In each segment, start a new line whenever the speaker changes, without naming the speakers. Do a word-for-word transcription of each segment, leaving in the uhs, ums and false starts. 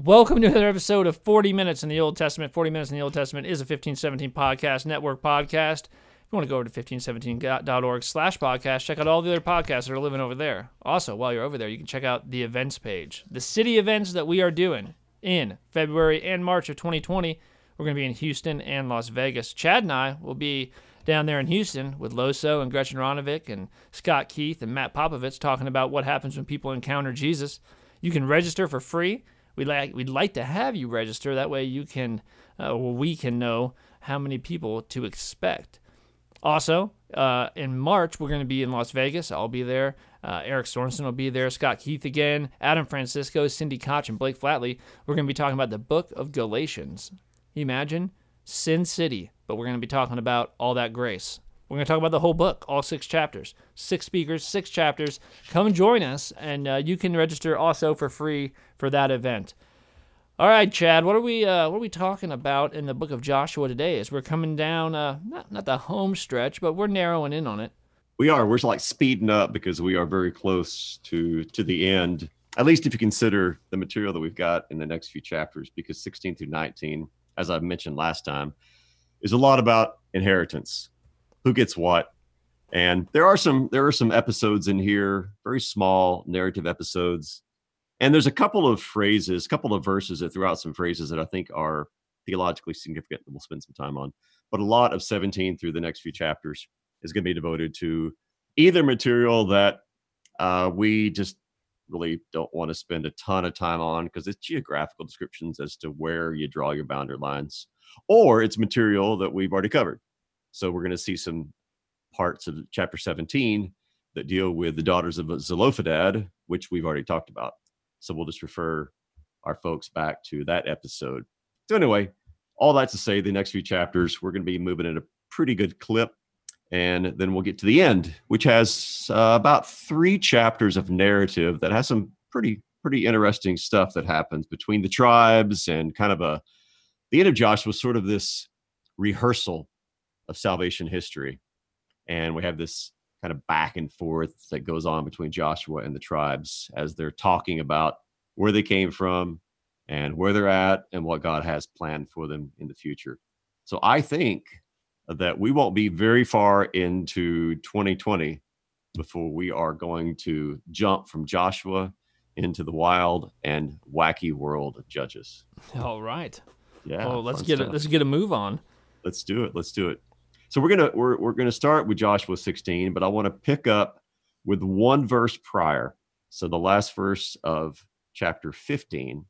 Welcome to another episode of forty minutes in the Old Testament. forty minutes in the Old Testament is a fifteen seventeen podcast network podcast. If you want to go over to fifteen seventeen dot org slash podcast, check out all the other podcasts that are living over there. Also, while you're over there, you can check out the events page. The city events that we are doing in February and March of twenty twenty. We're going to be in Houston and Las Vegas. Chad and I will be down there in Houston with Loso and Gretchen Ronovic and Scott Keith and Matt Popovich talking about what happens when people encounter Jesus. You can register for free. We'd like, we'd like to have you register. That way you can, uh, well, we can know how many people to expect. Also, uh, in March, we're going to be in Las Vegas. I'll be there. Uh, Eric Sorensen will be there. Scott Keith again. Adam Francisco, Cindy Koch, and Blake Flatley. We're going to be talking about the book of Galatians. Can you imagine? Sin City. But we're going to be talking about all that grace. We're going to talk about the whole book, all six chapters. Six speakers, six chapters. Come join us, and uh, you can register also for free for that event. All right, Chad, what are we uh, what are we talking about in the book of Joshua today? As we're coming down, uh, not not the home stretch, but we're narrowing in on it.
We are. We're like speeding up because we are very close to to the end. At least if you consider the material that we've got in the next few chapters, because sixteen through nineteen, as I mentioned last time, is a lot about inheritance, who gets what. And there are some there are some episodes in here, very small narrative episodes. And there's a couple of phrases, a couple of verses that throw out some phrases that I think are theologically significant that we'll spend some time on. But a lot of seventeen through the next few chapters is going to be devoted to either material that uh, we just really don't want to spend a ton of time on because it's geographical descriptions as to where you draw your boundary lines, or it's material that we've already covered. So we're going to see some parts of chapter seventeen that deal with the daughters of Zelophehad, which we've already talked about. So we'll just refer our folks back to that episode. So anyway, all that to say, the next few chapters, we're going to be moving at a pretty good clip. And then we'll get to the end, which has uh, about three chapters of narrative that has some pretty, pretty interesting stuff that happens between the tribes and kind of a, the end of Joshua was sort of this rehearsal of salvation history. And we have this kind of back and forth that goes on between Joshua and the tribes as they're talking about where they came from and where they're at and what God has planned for them in the future. So I think that we won't be very far into twenty twenty before we are going to jump from Joshua into the wild and wacky world of Judges.
All right.
Yeah.
Well, let's get a, let's get a move on.
Let's do it. Let's do it. So we're gonna we're we're gonna start with Joshua sixteen, but I want to pick up with one verse prior. So the last verse of chapter fifteen,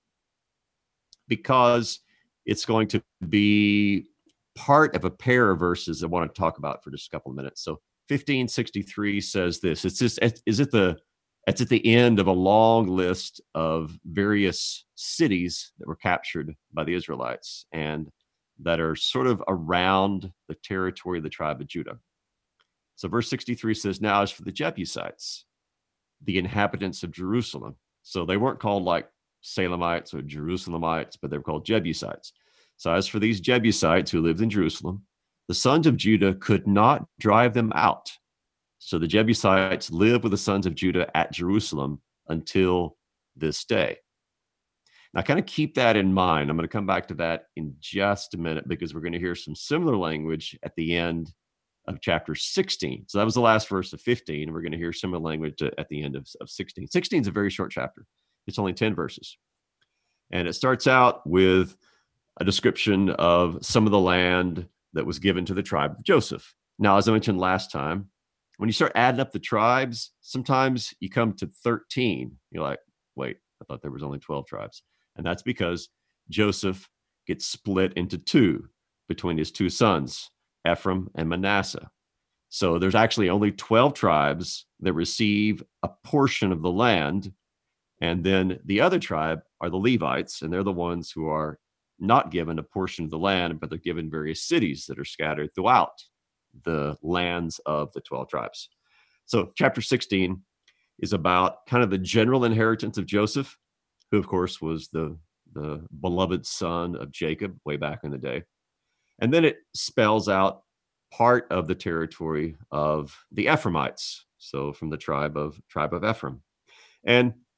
because it's going to be part of a pair of verses I want to talk about for just a couple of minutes. So fifteen sixty-three says this. It's just is it the it's at the end of a long list of various cities that were captured by the Israelites and that are sort of around the territory of the tribe of Judah. So verse sixty-three says, now as for the Jebusites, the inhabitants of Jerusalem. So they weren't called like Salemites or Jerusalemites, but they were called Jebusites. So as for these Jebusites who lived in Jerusalem, the sons of Judah could not drive them out. So the Jebusites lived with the sons of Judah at Jerusalem until this day. Now, kind of keep that in mind. I'm going to come back to that in just a minute because we're going to hear some similar language at the end of chapter sixteen. So that was the last verse of fifteen. And we're going to hear similar language at the end of, of sixteen. sixteen is a very short chapter. It's only ten verses. And it starts out with a description of some of the land that was given to the tribe of Joseph. Now, as I mentioned last time, when you start adding up the tribes, sometimes you come to thirteen. You're like, wait, I thought there was only twelve tribes. And that's because Joseph gets split into two between his two sons, Ephraim and Manasseh. So there's actually only twelve tribes that receive a portion of the land. And then the other tribe are the Levites, and they're the ones who are not given a portion of the land, but they're given various cities that are scattered throughout the lands of the twelve tribes. So chapter sixteen is about kind of the general inheritance of Joseph, who, of course, was the, the beloved son of Jacob way back in the day. And then it spells out part of the territory of the Ephraimites, so from the tribe of tribe of Ephraim. And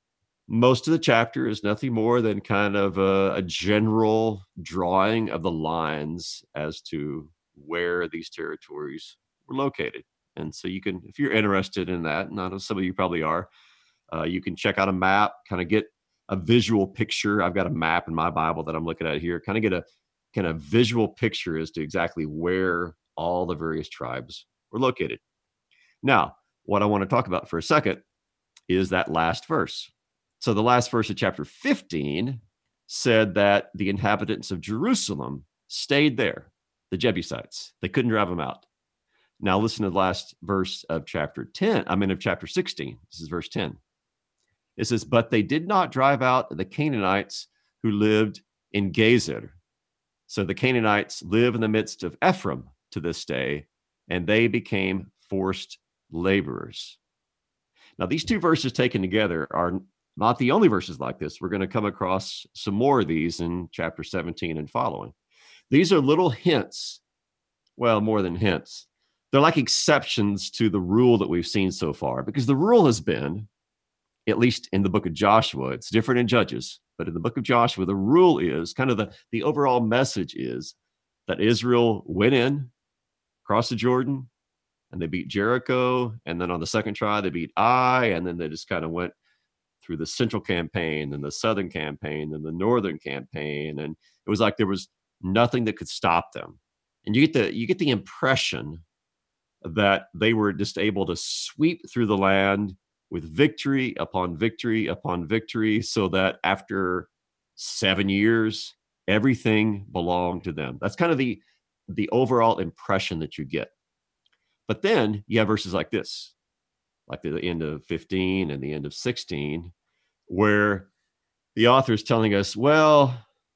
most of the chapter is nothing more than kind of a, a general drawing of the lines as to where these territories were located. And so you can, if you're interested in that, and I know some of you probably are, uh, you can check out a map, kind of get a visual picture. I've got a map in my Bible that I'm looking at here, kind of get a kind of visual picture as to exactly where all the various tribes were located. Now, what I want to talk about for a second is that last verse. So the last verse of chapter fifteen said that the inhabitants of Jerusalem stayed there, the Jebusites. They couldn't drive them out. Now listen to the last verse of chapter ten, I mean of chapter sixteen. This is verse ten. It says, but they did not drive out the Canaanites who lived in Gezer. So the Canaanites live in the midst of Ephraim to this day, and they became forced laborers. Now, these two verses taken together are not the only verses like this. We're going to come across some more of these in chapter seventeen and following. These are little hints, well, more than hints. They're like exceptions to the rule that we've seen so far, because the rule has been, at least in the book of Joshua, it's different in Judges, but in the book of Joshua, the rule is, kind of the, the overall message is that Israel went in, crossed the Jordan, and they beat Jericho. And then on the second try, they beat Ai. And then they just kind of went through the central campaign and the southern campaign and the northern campaign. And it was like there was nothing that could stop them. And you get the, you get the impression that they were just able to sweep through the land with victory upon victory upon victory, so that after seven years, everything belonged to them. That's kind of the, the overall impression that you get. But then you have verses like this, like the end of fifteen and the end of sixteen, where the author is telling us, well,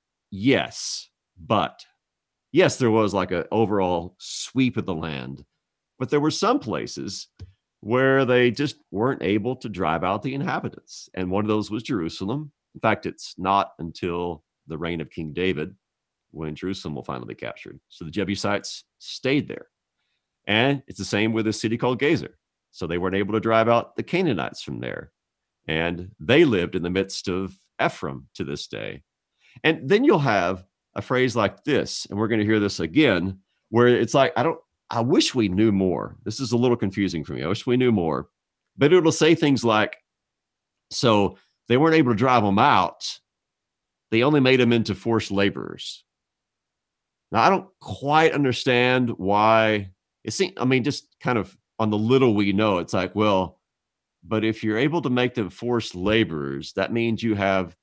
yes, but yes, there was like an overall sweep of the land, but there were some places where they just weren't able to drive out the inhabitants. And one of those was Jerusalem. In fact, it's not until the reign of King David when Jerusalem will finally be captured. So the Jebusites stayed there. And it's the same with a city called Gezer. So they weren't able to drive out the Canaanites from there. And they lived in the midst of Ephraim to this day. And then you'll have a phrase like this, and we're going to hear this again, where it's like, I don't, I wish we knew more. This is a little confusing for me. I wish we knew more. But it'll say things like, so they weren't able to drive them out. They only made them into forced laborers. Now, I don't quite understand why. It seems, I mean, just kind of on the little we know, it's like, well, but if you're able to make them forced laborers, that means you have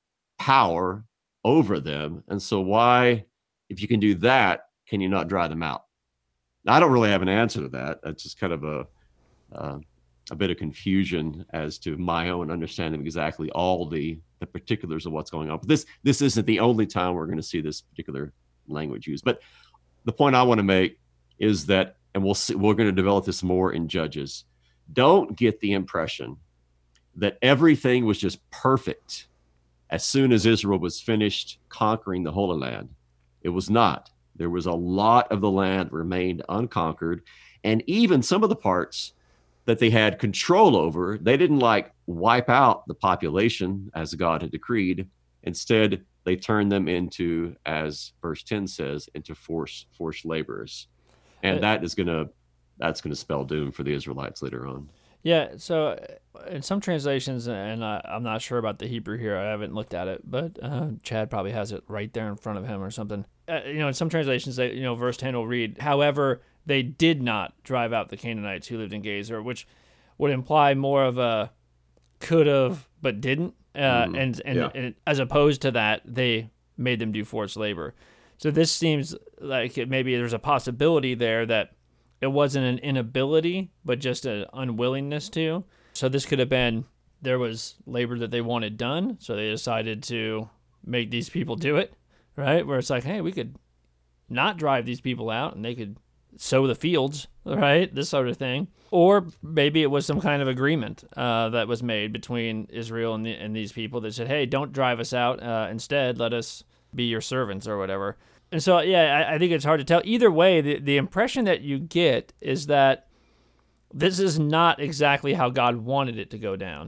power over them. And so why, if you can do that, can you not drive them out? Now, I don't really have an answer to that. That's just kind of a uh, a bit of confusion as to my own understanding of exactly all the, the particulars of what's going on. But this this isn't the only time we're going to see this particular language used. But the point I want to make is that, and we'll see, we're going to develop this more in Judges, don't get the impression that everything was just perfect as soon as Israel was finished conquering the Holy Land. It was not. There was a lot of the land remained unconquered, and even some of the parts that they had control over, they didn't like wipe out the population as God had decreed. Instead, they turned them into, as verse ten says, into forced forced laborers. And that is going to, that's going to spell doom for the Israelites later on.
Yeah, so in some translations, and I, I'm not sure about the Hebrew here, I haven't looked at it, but uh, Chad probably has it right there in front of him or something. Uh, you know, in some translations, they, you know, verse ten will read, however, they did not drive out the Canaanites who lived in Gezer, which would imply more of a could have but didn't, uh, mm, and, and, yeah. and as opposed to that, they made them do forced labor. So this seems like it, maybe there's a possibility there that it wasn't an inability, but just an unwillingness to. So this could have been, there was labor that they wanted done, so they decided to make these people do it, right? Where it's like, hey, we could not drive these people out, and they could sow the fields, right? This sort of thing. Or maybe it was some kind of agreement uh, that was made between Israel and, the, and these people that said, hey, don't drive us out. Uh, instead, let us be your servants or whatever. And so, yeah, I, I think it's hard to tell. Either way, the, the impression that you get is that this is not exactly how God wanted it to go down.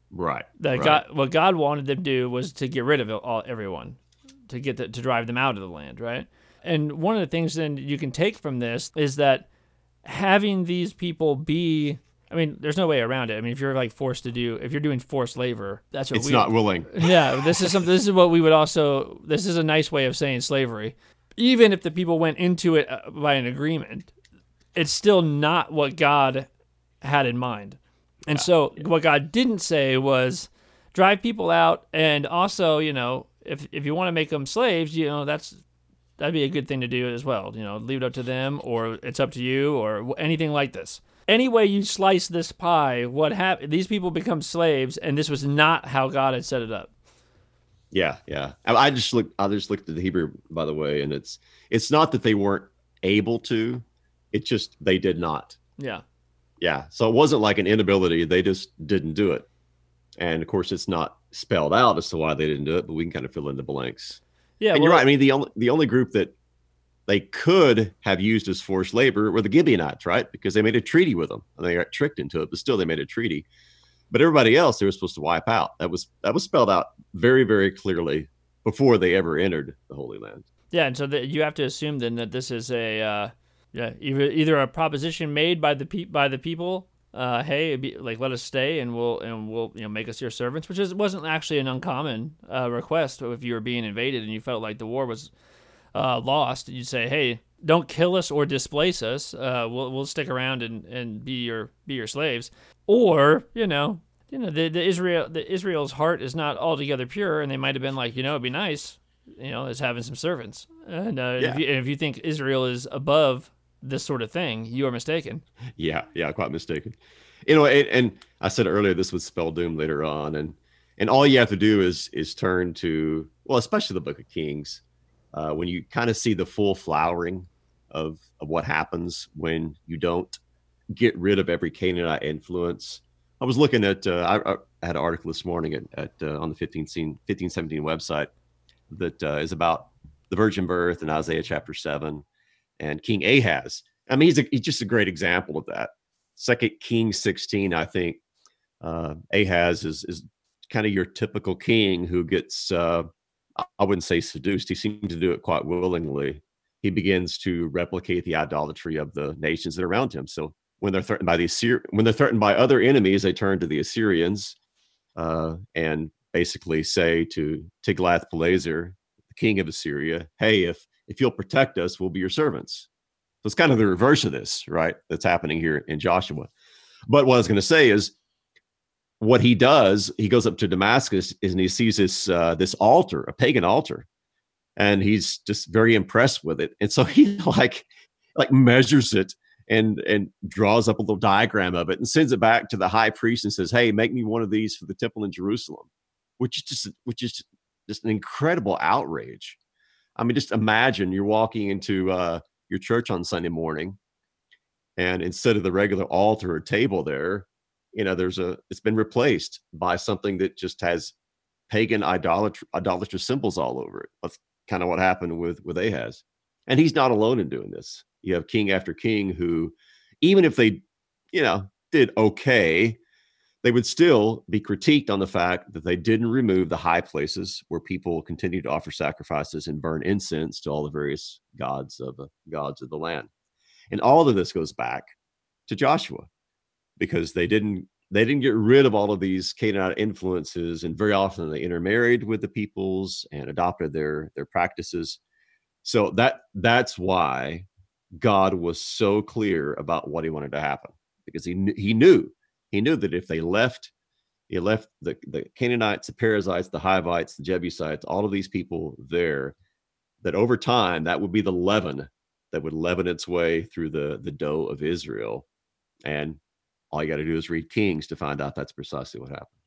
Right.
That
Right.
God, what God wanted them to do was to get rid of all, everyone, to get the, to drive them out of the land, right? And one of the things then you can take from this is that having these people be, I mean, there's no way around it. I mean, if you're like forced to do, if you're doing forced labor, that's what
It's
we.
not willing.
Yeah, this is something. This is what we would also. This is a nice way of saying slavery. Even if the people went into it uh, by an agreement, it's still not what God had in mind. And
Yeah,
so,
yeah.
what God didn't say was drive people out, and also, you know, if if you want to make them slaves, you know, that's that'd be a good thing to do as well. You know, leave it up to them, or it's up to you, or anything like this. Any way you slice this pie, what hap- these people become slaves, and this was not how God had set it up.
Yeah, yeah. I, I just looked. I just looked at the Hebrew, by the way, and it's it's not that they weren't able to. It's just they did not.
Yeah.
Yeah. So it wasn't like an inability. They just didn't do it. And of course, it's not spelled out as to why they didn't do it, but we can kind of fill in the blanks.
Yeah.
And
well,
you're right. I mean, the only the only group that they could have used as forced labor were the Gibeonites, right? Because they made a treaty with them, and they got tricked into it. But still, they made a treaty. But everybody else, they were supposed to wipe out. That was that was spelled out very, very clearly before they ever entered the Holy Land.
Yeah, and so the, you have to assume then that this is a uh, yeah either either a proposition made by the pe- by the people. Uh, hey, it'd be, like let us stay and we'll and we'll you know make us your servants, which is wasn't actually an uncommon uh, request if you were being invaded and you felt like the war was uh, lost. You'd say, hey, don't kill us or displace us. Uh, we'll we'll stick around and, and be your be your slaves. Or you know you know the, the Israel the Israel's heart is not altogether pure, and they might have been like, you know, it'd be nice, you know, as having some servants. And uh,
Yeah.
if, you, if you think Israel is above this sort of thing, you are mistaken.
Yeah, yeah, quite mistaken. You know, and, and I said earlier this would spell doom later on, and and all you have to do is is turn to, well, especially the Book of Kings, uh, when you kind of see the full flowering of of what happens when you don't get rid of every Canaanite influence. I was looking at, uh, I, I had an article this morning at, at uh, on the fifteen seventeen website that uh, is about the virgin birth in Isaiah chapter seven and King Ahaz. I mean, he's, a, he's just a great example of that. Second Kings sixteen, I think, uh, Ahaz is, is kind of your typical king who gets, uh, I wouldn't say seduced. He seemed to do it quite willingly. He begins to replicate the idolatry of the nations that are around him. So when they're threatened by the Assyri- when they're threatened by other enemies, they turn to the Assyrians uh, and basically say to Tiglath-Pileser, the king of Assyria, "Hey, if if you'll protect us, we'll be your servants." So it's kind of the reverse of this, right? That's happening here in Joshua. But what I was going to say is, what he does, he goes up to Damascus and he sees this uh, this altar, a pagan altar, and he's just very impressed with it. And so he like like measures it and and draws up a little diagram of it and sends it back to the high priest and says, "Hey, make me one of these for the temple in Jerusalem," which is just which is just an incredible outrage. I mean, just imagine you're walking into uh, your church on Sunday morning, and instead of the regular altar or table there, you know, there's a it's been replaced by something that just has pagan idolatr- idolatrous symbols all over it. That's kind of what happened with with Ahaz, and he's not alone in doing this. You have king after king who, even if they, you know, did okay, they would still be critiqued on the fact that they didn't remove the high places where people continue to offer sacrifices and burn incense to all the various gods of the gods of the land. And all of this goes back to Joshua because they didn't they didn't get rid of all of these Canaanite influences, and very often they intermarried with the peoples and adopted their their practices. So that that's why God was so clear about what he wanted to happen, because he kn- he knew he knew that if they left, he left the, the Canaanites, the Perizzites, the Hivites, the Jebusites, all of these people there, that over time that would be the leaven that would leaven its way through the the dough of Israel. And all you got to do is read Kings to find out that's precisely what happened.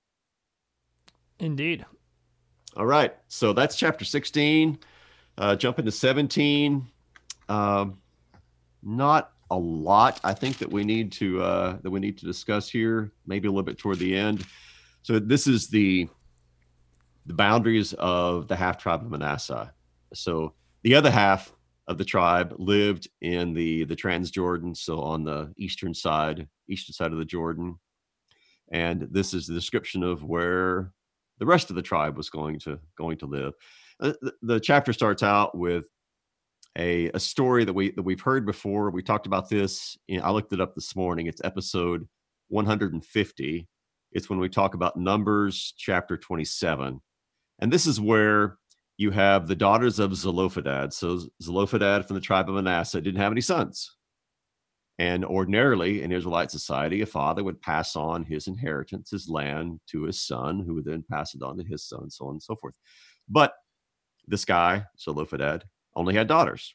Indeed.
All right, so that's chapter sixteen. Uh, jump into seventeen. Um, not a lot, I think, that we need to uh, that we need to discuss here. Maybe a little bit toward the end. So this is the the boundaries of the half tribe of Manasseh. So the other half of the tribe lived in the the Transjordan, so on the eastern side, eastern side of the Jordan. And this is the description of where the rest of the tribe was going to going to live. Uh, the, the chapter starts out with a, a story that we that we've heard before. We talked about this. In, I looked it up this morning. It's episode one hundred fifty. It's when we talk about Numbers chapter twenty-seven, and this is where you have the daughters of Zelophehad. So Zelophehad from the tribe of Manasseh didn't have any sons. And ordinarily in Israelite society, a father would pass on his inheritance, his land, to his son, who would then pass it on to his son, so on and so forth. But this guy, Zelophehad, only had daughters.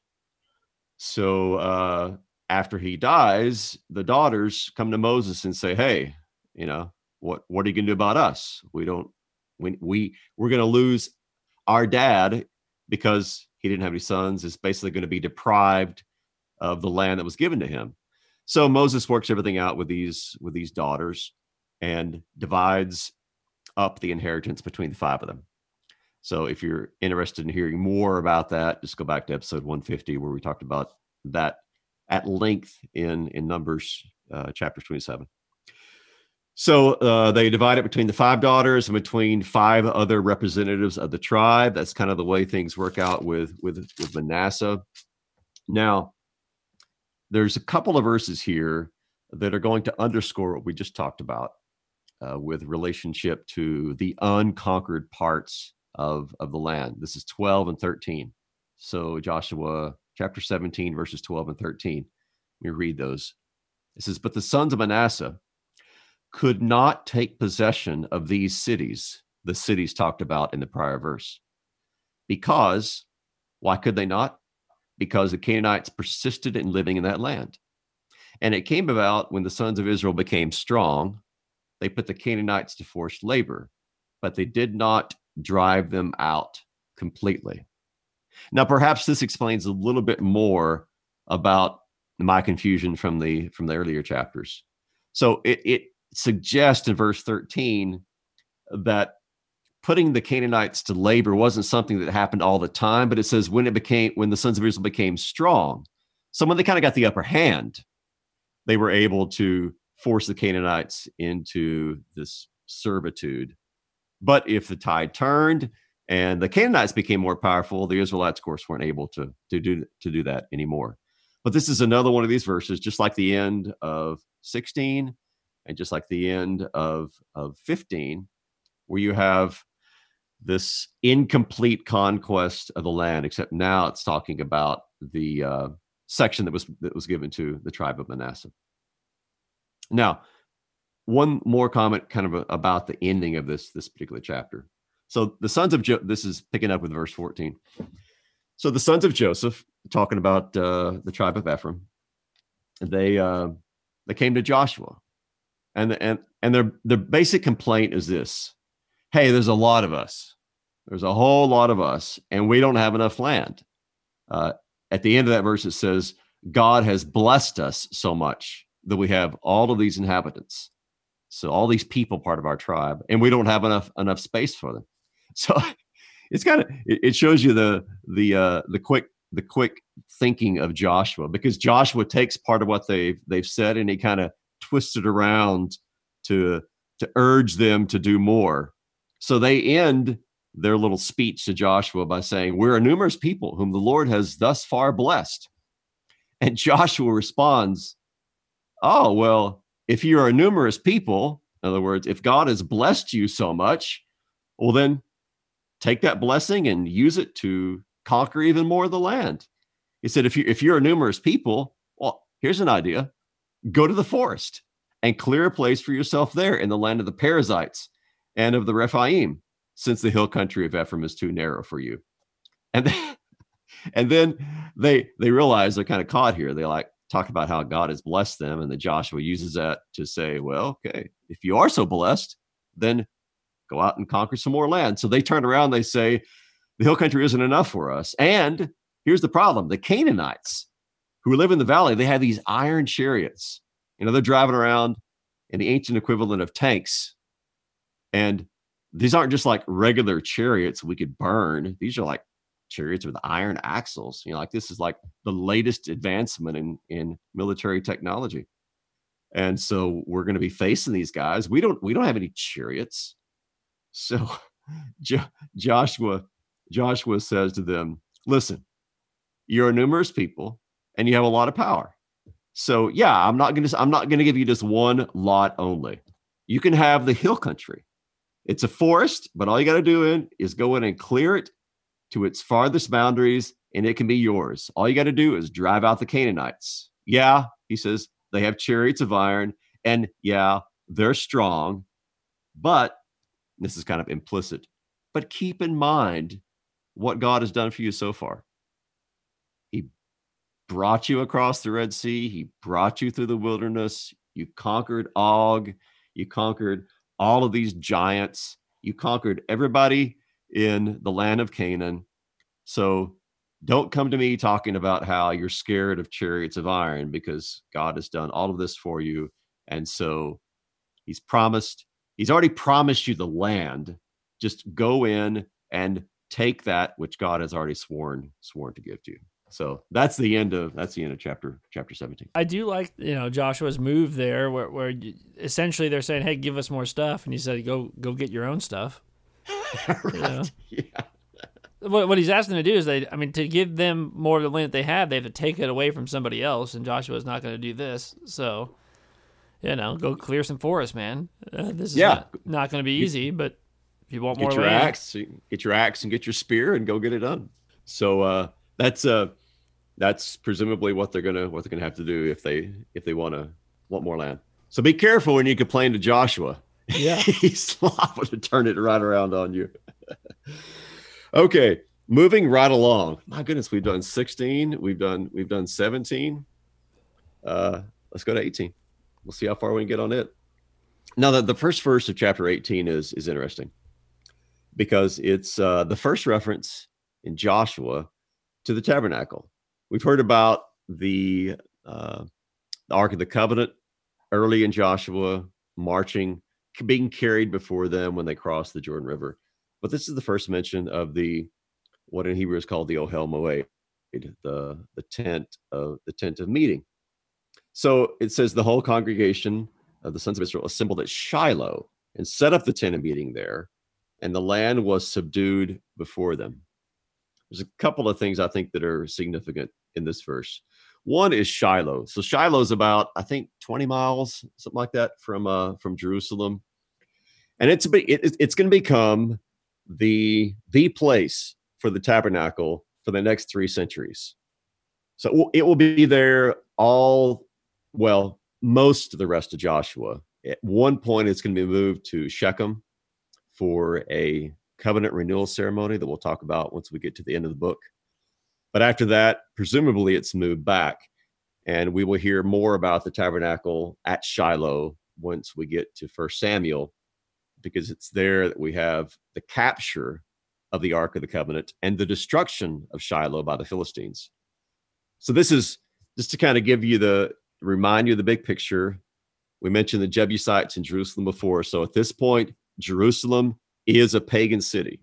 So uh, after he dies, the daughters come to Moses and say, hey, you know, what, what are you going to do about us? We don't, we, we, we're going to lose our dad because he didn't have any sons, is basically going to be deprived of the land that was given to him. So Moses works everything out with these with these daughters and divides up the inheritance between the five of them. So if you're interested in hearing more about that, just go back to episode one fifty, where we talked about that at length in, in Numbers uh, chapter twenty-seven. So uh, they divide it between the five daughters and between five other representatives of the tribe. That's kind of the way things work out with, with, with Manasseh. Now, there's a couple of verses here that are going to underscore what we just talked about uh, with relationship to the unconquered parts of, of the land. This is twelve and thirteen. So Joshua chapter seventeen, verses twelve and thirteen. Let me read those. It says, but the sons of Manasseh could not take possession of these cities, the cities talked about in the prior verse. Because, why could they not? Because the Canaanites persisted in living in that land. And it came about when the sons of Israel became strong, they put the Canaanites to forced labor, but they did not drive them out completely. Now, perhaps this explains a little bit more about my confusion from the from the earlier chapters. So it, it suggests in verse thirteen that putting the Canaanites to labor wasn't something that happened all the time, but it says when it became, when the sons of Israel became strong, so when they kind of got the upper hand, they were able to force the Canaanites into this servitude. But if the tide turned and the Canaanites became more powerful, the Israelites, of course, weren't able to, to do to do that anymore. But this is another one of these verses, just like the end of sixteen and just like the end of, of fifteen, where you have this incomplete conquest of the land, except now it's talking about the uh, section that was that was given to the tribe of Manasseh. Now, one more comment kind of a, about the ending of this, this particular chapter. So the sons of, jo- this is picking up with verse fourteen. So the sons of Joseph, talking about uh, the tribe of Ephraim, they uh, they came to Joshua. And, and, and their, their basic complaint is this: hey, there's a lot of us. There's a whole lot of us, and we don't have enough land. Uh, at the end of that verse, it says, God has blessed us so much that we have all of these inhabitants. So all these people part of our tribe, and we don't have enough enough space for them. So it's kind of, it, it shows you the the uh, the quick the quick thinking of Joshua, because Joshua takes part of what they've they've said and he kind of twists it around to to urge them to do more. So they end their little speech to Joshua by saying, we're a numerous people whom the Lord has thus far blessed. And Joshua responds, oh, well, if you're a numerous people, in other words, if God has blessed you so much, well, then take that blessing and use it to conquer even more of the land. He said, if, you, if you're a numerous people, well, here's an idea. Go to the forest and clear a place for yourself there in the land of the Perizzites and of the Rephaim, since the hill country of Ephraim is too narrow for you. And then, and then they they realize they're kind of caught here. They like talk about how God has blessed them, and that Joshua uses that to say, well, okay, if you are so blessed, then go out and conquer some more land. So they turn around, they say, the hill country isn't enough for us. And here's the problem: the Canaanites who live in the valley, they have these iron chariots. You know, they're driving around in the ancient equivalent of tanks. And these aren't just like regular chariots we could burn. These are like chariots with iron axles. You know, like this is like the latest advancement in, in military technology. And so we're going to be facing these guys. We don't we don't have any chariots. So jo- Joshua Joshua says to them, listen, you're a numerous people and you have a lot of power. So yeah, I'm not going to I'm not going to give you just one lot only. You can have the hill country. It's a forest, but all you got to do in is go in and clear it to its farthest boundaries, and it can be yours. All you got to do is drive out the Canaanites. Yeah, he says, they have chariots of iron, and yeah, they're strong, but this is kind of implicit, but keep in mind what God has done for you so far. He brought you across the Red Sea. He brought you through the wilderness. You conquered Og. You conquered all of these giants. You conquered everybody in the land of Canaan. So don't come to me talking about how you're scared of chariots of iron, because God has done all of this for you. And so he's promised, he's already promised you the land. Just go in and take that which God has already sworn, sworn to give to you. So that's the end of that's the end of chapter chapter seventeen.
I do like, you know, Joshua's move there, where where you, essentially they're saying, "Hey, give us more stuff," and he said, "Go go get your own stuff."
Right.
You know?
Yeah.
What what he's asking to do is they, I mean, to give them more of the land that they have, they have to take it away from somebody else, and Joshua's not going to do this. So, you know, go clear some forest, man. Uh, this is
Yeah.
not, not going to be easy, but if you want
Get
more
your
land,
axe, get your axe, and get your spear, and go get it done. So uh, that's uh, that's presumably what they're gonna what they're gonna have to do if they if they want to want more land. So be careful when you complain to Joshua.
Yeah.
He's liable to turn it right around on you. Okay, moving right along. My goodness, we've done sixteen. We've done we've done seventeen. Uh, let's go to eighteen. We'll see how far we can get on it. Now, the, the first verse of chapter eighteen is is interesting because it's uh, the first reference in Joshua to the tabernacle. We've heard about the, uh, the Ark of the Covenant early in Joshua, marching, being carried before them when they crossed the Jordan River. But this is the first mention of the, what in Hebrew is called the Ohel Moed, the, the tent of the tent of meeting. So it says the whole congregation of the sons of Israel assembled at Shiloh and set up the tent of meeting there, and the land was subdued before them. There's a couple of things I think that are significant in this verse. One is Shiloh. So Shiloh is about, I think, twenty miles, something like that, from uh, from Jerusalem, and it's a, it, it's going to become the the place for the tabernacle for the next three centuries. So it will be there all, well, most of the rest of Joshua. At one point, it's going to be moved to Shechem for a covenant renewal ceremony that we'll talk about once we get to the end of the book. But after that, presumably it's moved back, and we will hear more about the tabernacle at Shiloh once we get to First Samuel, because it's there that we have the capture of the Ark of the Covenant and the destruction of Shiloh by the Philistines. So this is just to kind of give you the, remind you of the big picture. We mentioned the Jebusites in Jerusalem before. So at this point, Jerusalem is a pagan city.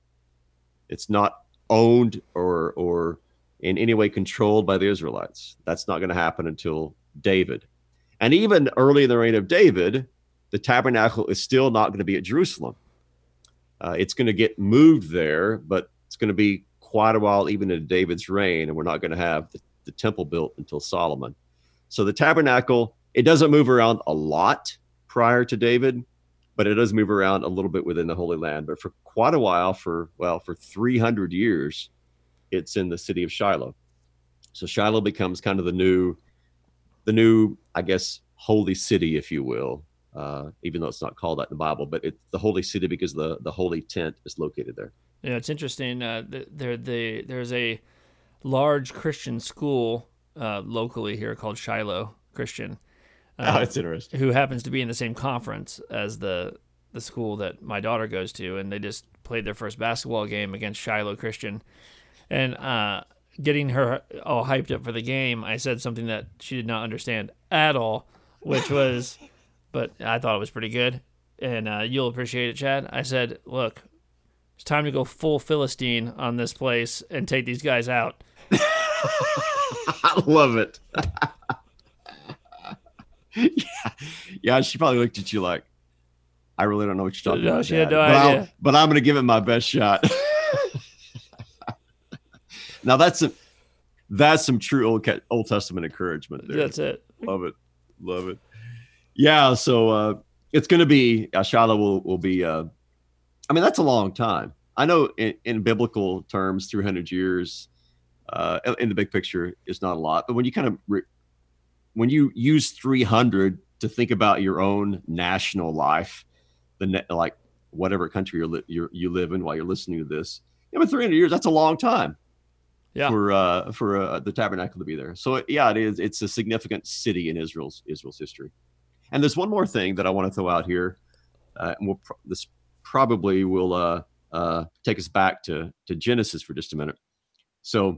It's not owned or or in any way controlled by the Israelites. That's not going to happen until David. And even early in the reign of David, the tabernacle is still not going to be at Jerusalem. Uh, it's going to get moved there, but it's going to be quite a while even into David's reign, and we're not going to have the, the temple built until Solomon. So the tabernacle, it doesn't move around a lot prior to David, but it does move around a little bit within the Holy Land. But for quite a while, for, well, for three hundred years, it's in the city of Shiloh. So Shiloh becomes kind of the new, the new, I guess, holy city, if you will, uh, even though it's not called that in the Bible, but it's the holy city because the, the holy tent is located there.
Yeah, it's interesting. Uh, there, the, there's a large Christian school uh, locally here called Shiloh Christian.
Uh, oh, that's interesting.
Who happens to be in the same conference as the the school that my daughter goes to, and they just played their first basketball game against Shiloh Christian. And uh, getting her all hyped up for the game, I said something that she did not understand at all, which was, but I thought it was pretty good, and uh, you'll appreciate it, Chad. I said, look, it's time to go full Philistine on this place and take these guys out.
I love it. yeah, yeah. She probably looked at you like, I really don't know what you're talking
No,
about.
she had
Dad,
no
but
idea.
I'll, but I'm going to give it my best shot. Now that's some that's some true Old Old Testament encouragement there.
That's it.
Love it, love it. Yeah, so uh, it's going to be uh, Shiloh will will be. Uh, I mean, that's a long time. I know in, in biblical terms, three hundred years uh, in the big picture is not a lot, but when you kind of re- when you use three hundred to think about your own national life, the ne- like whatever country you're, li- you're you live in while you're listening to this, yeah, but three hundred years, that's a long time. Yeah. For uh, for uh, the tabernacle to be there, so yeah, it is. It's a significant city in Israel's Israel's history. And there's one more thing that I want to throw out here, uh, and we'll pro- this probably will uh, uh, take us back to to Genesis for just a minute. So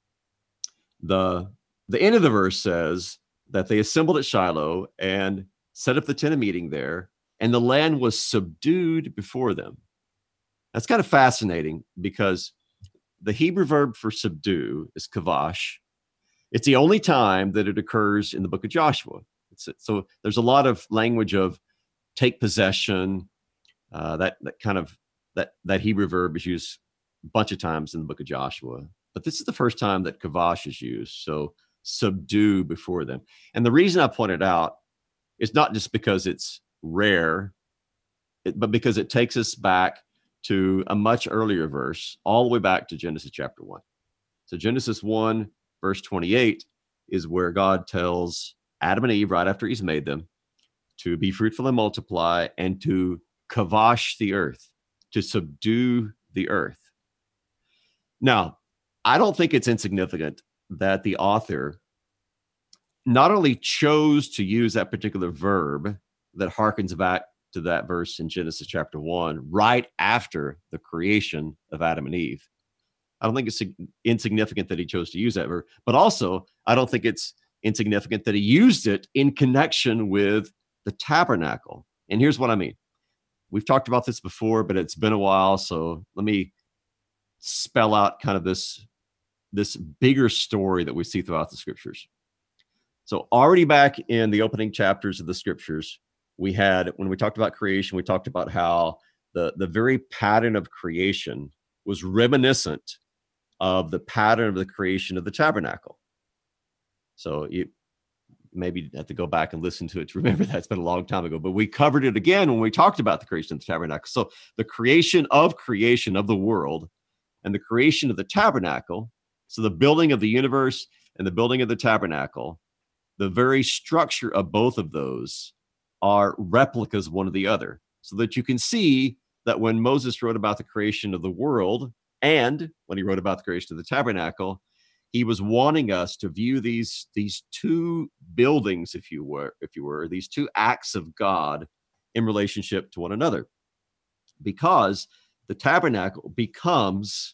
the the end of the verse says that they assembled at Shiloh and set up the tent of meeting there, and the land was subdued before them. That's kind of fascinating because the Hebrew verb for subdue is kavash. It's the only time that it occurs in the book of Joshua. It's, so there's a lot of language of take possession. Uh, that that kind of that that Hebrew verb is used a bunch of times in the book of Joshua. But this is the first time that kavash is used. So subdue before them. And the reason I pointed out is not just because it's rare, it, but because it takes us back to a much earlier verse, all the way back to Genesis chapter one. So Genesis one, verse twenty-eight is where God tells Adam and Eve, right after he's made them, to be fruitful and multiply and to kavash the earth, to subdue the earth. Now, I don't think it's insignificant that the author not only chose to use that particular verb that harkens back to that verse in Genesis chapter one, right after the creation of Adam and Eve. I don't think it's insignificant that he chose to use that verb, but also I don't think it's insignificant that he used it in connection with the tabernacle. And here's what I mean. We've talked about this before, but it's been a while. So let me spell out kind of this, this bigger story that we see throughout the scriptures. So already back in the opening chapters of the scriptures, we had, when we talked about creation, we talked about how the, the very pattern of creation was reminiscent of the pattern of the creation of the tabernacle. So you maybe have to go back and listen to it to remember that. It's been a long time ago, but we covered it again when we talked about the creation of the tabernacle. So the creation of creation of the world and the creation of the tabernacle, so the building of the universe and the building of the tabernacle, the very structure of both of those are replicas one of the other, so that you can see that when Moses wrote about the creation of the world and when he wrote about the creation of the tabernacle, he was wanting us to view these, these two buildings, if you were, if you were, these two acts of God in relationship to one another. Because the tabernacle becomes,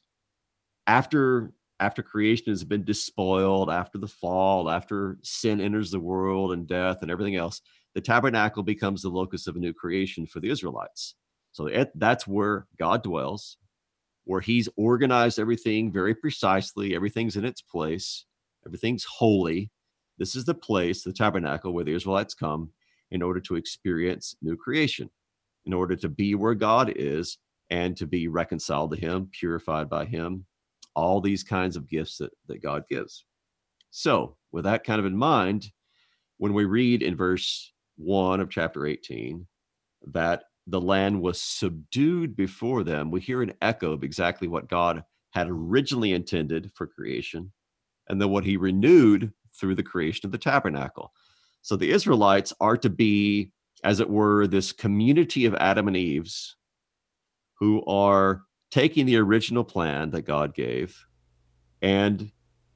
after after creation has been despoiled, after the fall, after sin enters the world and death and everything else, the tabernacle becomes the locus of a new creation for the Israelites. So it, that's where God dwells, where he's organized everything very precisely. Everything's in its place. Everything's holy. This is the place, the tabernacle, where the Israelites come in order to experience new creation, in order to be where God is and to be reconciled to him, purified by him, all these kinds of gifts that, that God gives. So with that kind of in mind, when we read in verse one of chapter eighteen that the land was subdued before them, we hear an echo of exactly what God had originally intended for creation, and then what he renewed through the creation of the tabernacle. So the Israelites are to be, as it were, this community of Adam and Eve's who are taking the original plan that God gave and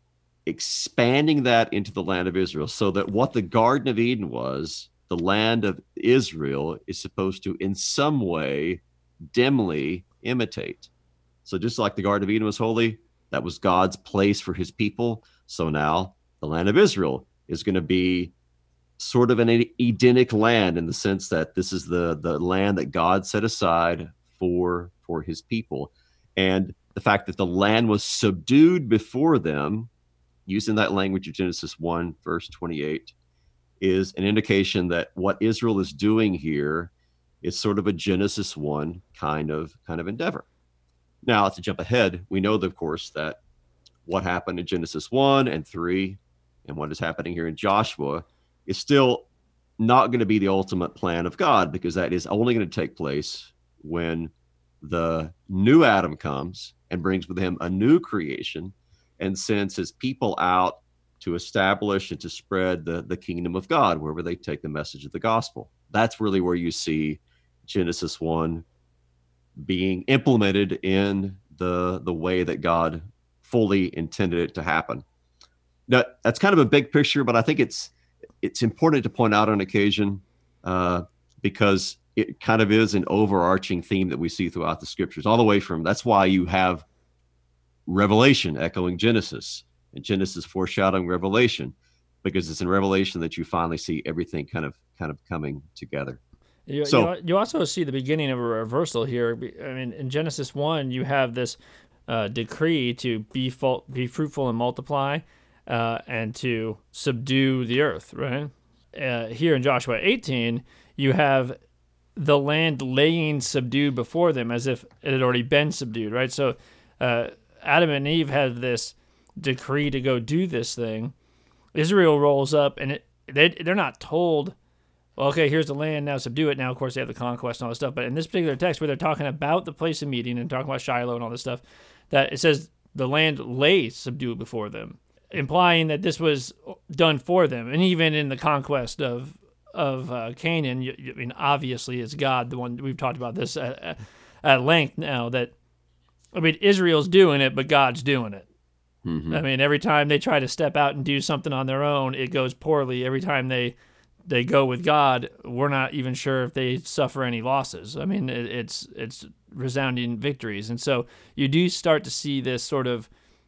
expanding that into the land of Israel, so that what the Garden of Eden was, the land of Israel, is supposed to in some way dimly imitate. So just like the Garden of Eden was holy, that was God's place for his people. So now the land of Israel is going to be sort of an Edenic land, in the sense that this is the, the land that God set aside for, for his people. And the fact that the land was subdued before them, using that language of Genesis one, verse twenty-eight, is an indication that what Israel is doing here is sort of a Genesis one kind of kind of endeavor. Now, to jump ahead, we know, of course, that what happened in Genesis one and three and what is happening here in Joshua is still not going to be the ultimate plan of God, because that is only going to take place when the new Adam comes and brings with him a new creation and sends his people out to establish and to spread the, the kingdom of God wherever they take the message of the gospel. That's really where you see Genesis one being implemented in the the way that God fully intended it to happen. Now, that's kind of a big picture, but I think it's it's important to point out on occasion uh, because it kind of is an overarching theme that we see throughout the scriptures, all the way from, that's why you have Revelation echoing Genesis, and Genesis foreshadowing Revelation, because it's in Revelation that you finally see everything kind of kind of coming together.
You,
so
you, you also see the beginning of a reversal here. I mean, in Genesis one, you have this uh, decree to be ful- be fruitful and multiply, uh, and to subdue the earth, right? Uh, here in Joshua eighteen, you have the land laying subdued before them as if it had already been subdued, right? So uh, Adam and Eve had this decree to go do this thing. Israel rolls up, and it, they, they're not told, well, okay, here's the land, now subdue it. Now, of course, they have the conquest and all this stuff. But in this particular text where they're talking about the place of meeting and talking about Shiloh and all this stuff, that it says the land lay subdued before them, implying that this was done for them. And even in the conquest of of uh, Canaan, you, you, I mean, obviously it's God, the one, we've talked about this at, at length now, that, I mean, Israel's doing it, but God's doing it. Mm-hmm. I mean, every time they try to step out and do something on their own, it goes poorly. Every time they they go with God, we're not even sure if they suffer any losses. I mean, it, it's it's resounding victories, and so you do start to see this sort of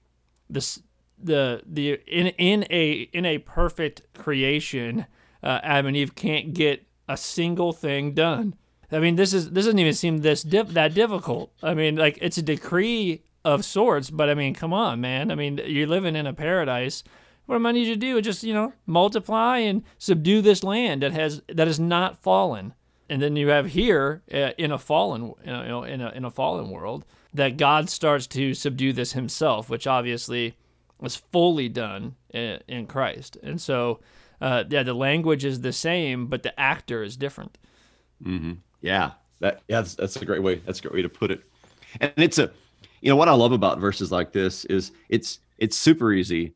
this the the in in a in a perfect creation, uh, Adam and Eve can't get a single thing done. I mean, this is this doesn't even seem this dip, that difficult. I mean, like, it's a decree of sorts, but I mean, come on, man. I mean, you're living in a paradise. What am I need you to do? Is just, you know, multiply and subdue this land that has that has not fallen. And then you have here uh, in a fallen, you know, in a in a fallen world, that God starts to subdue this himself, which obviously was fully done in, in Christ. And so, uh, yeah, the language is the same, but the actor is different.
Mm-hmm. Yeah, that yeah, that's, that's a great way. That's a great way to put it. And it's a, you know, what I love about verses like this is it's it's super easy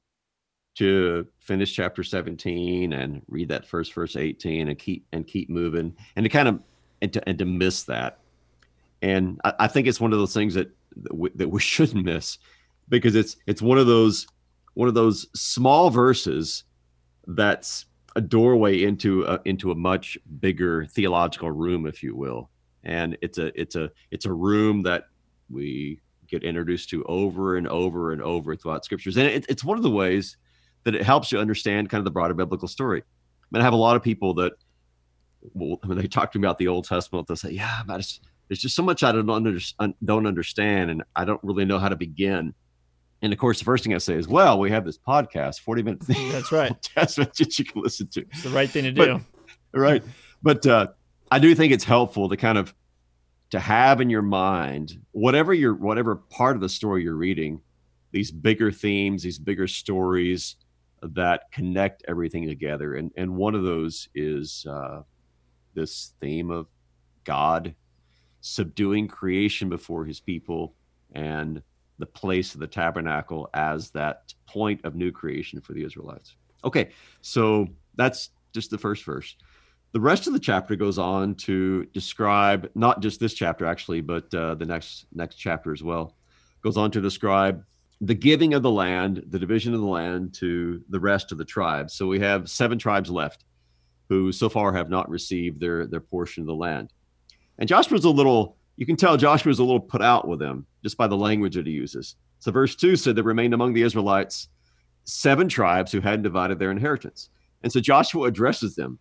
to finish chapter seventeen and read that first verse eighteen and keep and keep moving, and to kind of and to and to miss that. And I, I think it's one of those things that that we, that we shouldn't miss, because it's it's one of those one of those small verses that's a doorway into a, into a much bigger theological room, if you will. And it's a it's a it's a room that we get introduced to over and over and over throughout scriptures. And it, it's one of the ways that it helps you understand kind of the broader biblical story. I mean, I have a lot of people that, well, when they talk to me about the Old Testament, they'll say, yeah, but it's, there's just so much I don't, under, don't understand, and I don't really know how to begin. And of course, the first thing I say is, well, we have this podcast, forty minutes.
That's right.
Testament that you can listen to.
It's the right thing to do.
But, right. But uh, I do think it's helpful to kind of, to have in your mind, whatever your whatever part of the story you're reading, these bigger themes, these bigger stories that connect everything together. And and one of those is uh, this theme of God subduing creation before his people, and the place of the tabernacle as that point of new creation for the Israelites. Okay, so that's just the first verse. The rest of the chapter goes on to describe, not just this chapter actually, but uh, the next next chapter as well, goes on to describe the giving of the land, the division of the land to the rest of the tribes. So we have seven tribes left who so far have not received their, their portion of the land. And Joshua's a little, you can tell Joshua's a little put out with them just by the language that he uses. So verse two said there remained among the Israelites seven tribes who hadn't divided their inheritance. And so Joshua addresses them.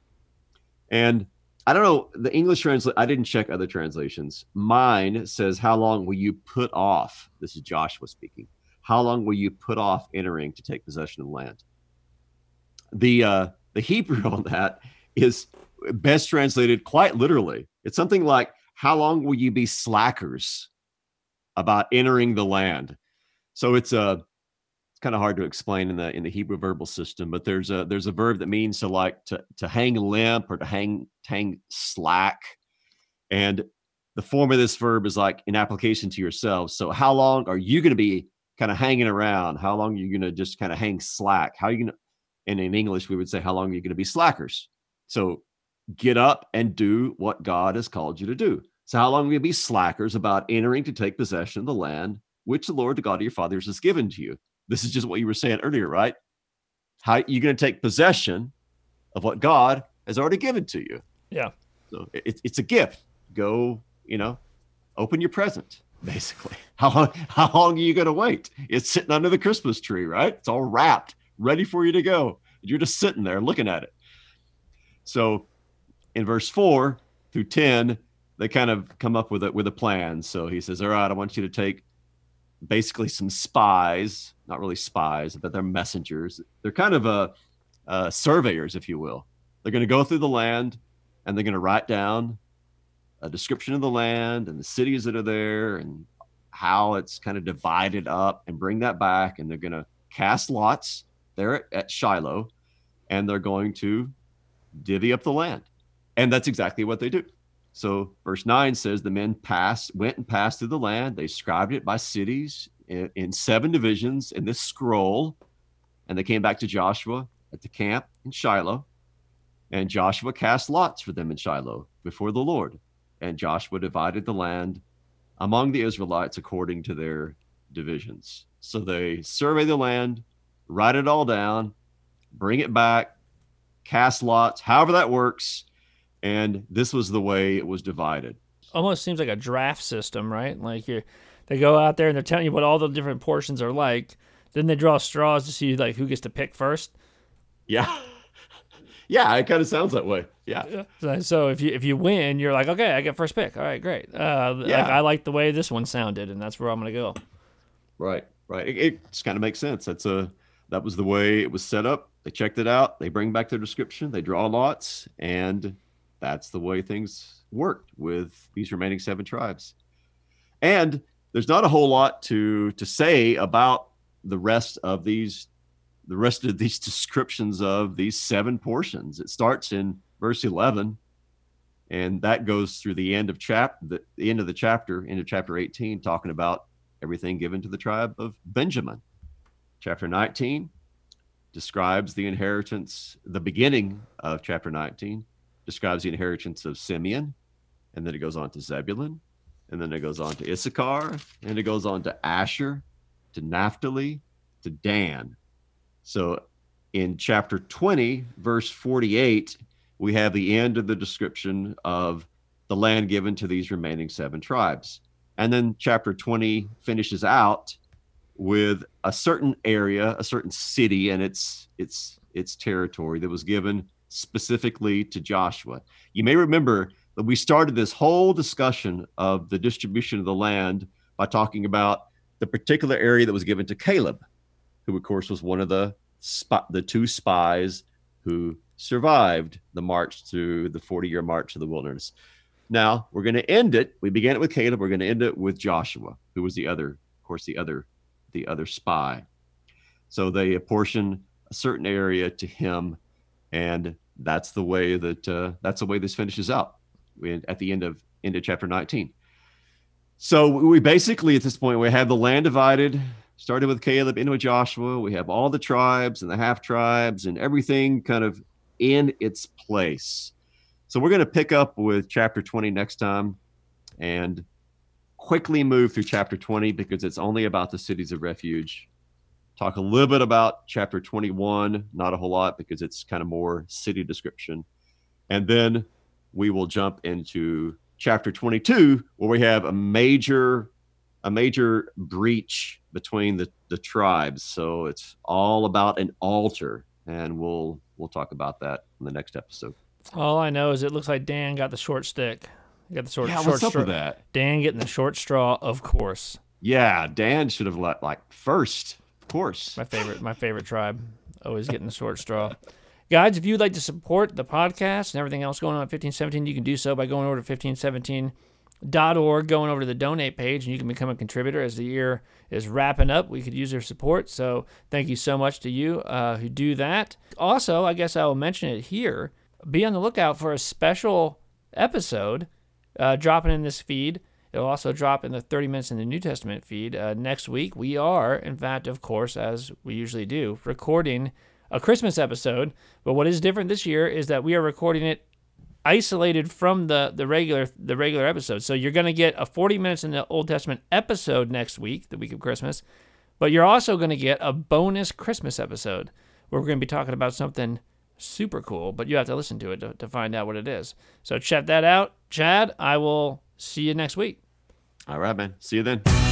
And I don't know, the English translation, I didn't check other translations. Mine says, how long will you put off? This is Joshua speaking. How long will you put off entering to take possession of the land? The uh, the Hebrew on that is best translated quite literally. It's something like, how long will you be slackers about entering the land? So it's a it's kind of hard to explain in the in the Hebrew verbal system, but there's a there's a verb that means to like to to hang limp or to hang to hang slack. And the form of this verb is like in application to yourselves. So how long are you going to be kind of hanging around? How long are you going to just kind of hang slack? How are you going to, and in English, we would say, how long are you going to be slackers? So get up and do what God has called you to do. So how long will you be slackers about entering to take possession of the land which the Lord, the God of your fathers, has given to you? This is just what you were saying earlier, right? How are you going to take possession of what God has already given to you?
Yeah.
So it, it's a gift. Go, you know, open your present, basically. How long, how long are you going to wait? It's sitting under the Christmas tree, right? It's all wrapped, ready for you to go. You're just sitting there looking at it. So in verse four through ten, they kind of come up with a, with a plan. So he says, all right, I want you to take basically some spies, not really spies, but they're messengers. They're kind of a, uh, surveyors, if you will. They're going to go through the land and they're going to write down a description of the land and the cities that are there and how it's kind of divided up, and bring that back. And they're going to cast lots there at, at Shiloh, and they're going to divvy up the land. And that's exactly what they do. So verse nine says the men passed, went and passed through the land. They scribed it by cities in, in seven divisions in this scroll. And they came back to Joshua at the camp in Shiloh. And Joshua cast lots for them in Shiloh before the Lord. And Joshua divided the land among the Israelites according to their divisions. So they survey the land, write it all down, bring it back, cast lots, however that works. And this was the way it was divided.
Almost seems like a draft system, right? Like you, they go out there and they're telling you what all the different portions are like. Then they draw straws to see like who gets to pick first.
Yeah. Yeah, it kind of sounds that way. Yeah.
So, so if you if you win, you're like, okay, I get first pick. All right, great. Uh,
Yeah.
like, I like the way this one sounded, and that's where I'm going to go.
Right, right. It, it just kind of makes sense. That's a that was the way it was set up. They checked it out. They bring back their description. They draw lots, and that's the way things worked with these remaining seven tribes. And there's not a whole lot to to say about the rest of these the rest of these descriptions of these seven portions. It starts in verse eleven, and that goes through the end of chap the, the end of the chapter, into chapter eighteen, talking about everything given to the tribe of Benjamin. Chapter nineteen describes the inheritance, the beginning of chapter nineteen describes the inheritance of Simeon, and then it goes on to Zebulun, and then it goes on to Issachar, and it goes on to Asher, to Naphtali, to Dan. So in chapter twenty, verse forty-eight, we have the end of the description of the land given to these remaining seven tribes. And then chapter twenty finishes out with a certain area, a certain city, and its its its territory that was given specifically to Joshua. You may remember that we started this whole discussion of the distribution of the land by talking about the particular area that was given to Caleb, who of course was one of the spot, the two spies who survived the march through the forty-year march to the wilderness. Now we're going to end it. We began it with Caleb. We're going to end it with Joshua, who was the other, of course, the other, the other spy. So they apportion a certain area to him, and that's the way that uh, that's the way this finishes out we, at the end of end of chapter nineteen. So we basically at this point we have the land divided. Started with Caleb, into with Joshua. We have all the tribes and the half tribes and everything kind of in its place. So we're going to pick up with chapter twenty next time and quickly move through chapter twenty because it's only about the cities of refuge. Talk a little bit about chapter twenty-one, not a whole lot because it's kind of more city description. And then we will jump into chapter twenty-two, where we have a major a major breach between the, the tribes. So it's all about an altar, and we'll we'll talk about that in the next episode.
All I know is it looks like Dan got the short stick. He got the short,
yeah,
short
what's up
straw.
with that?
Dan getting the short straw, of course.
Yeah, Dan should have let like first, of course.
My favorite, my favorite tribe, always getting the short straw. Guys, if you'd like to support the podcast and everything else going on at fifteen seventeen, you can do so by going over to fifteen seventeen dot org, going over to the donate page, and you can become a contributor as the year is wrapping up. We could use your support, so thank you so much to you uh, who do that. Also, I guess I will mention it here. Be on the lookout for a special episode uh, dropping in this feed. It'll also drop in the thirty Minutes in the New Testament feed uh, next week. We are, in fact, of course, as we usually do, recording a Christmas episode. But what is different this year is that we are recording it isolated from the, the regular the regular episode. So you're going to get a forty Minutes in the Old Testament episode next week, the week of Christmas. But you're also going to get a bonus Christmas episode where we're going to be talking about something super cool, but you have to listen to it to, to find out what it is. So check that out. Chad, I will see you next week.
All right, man. See you then.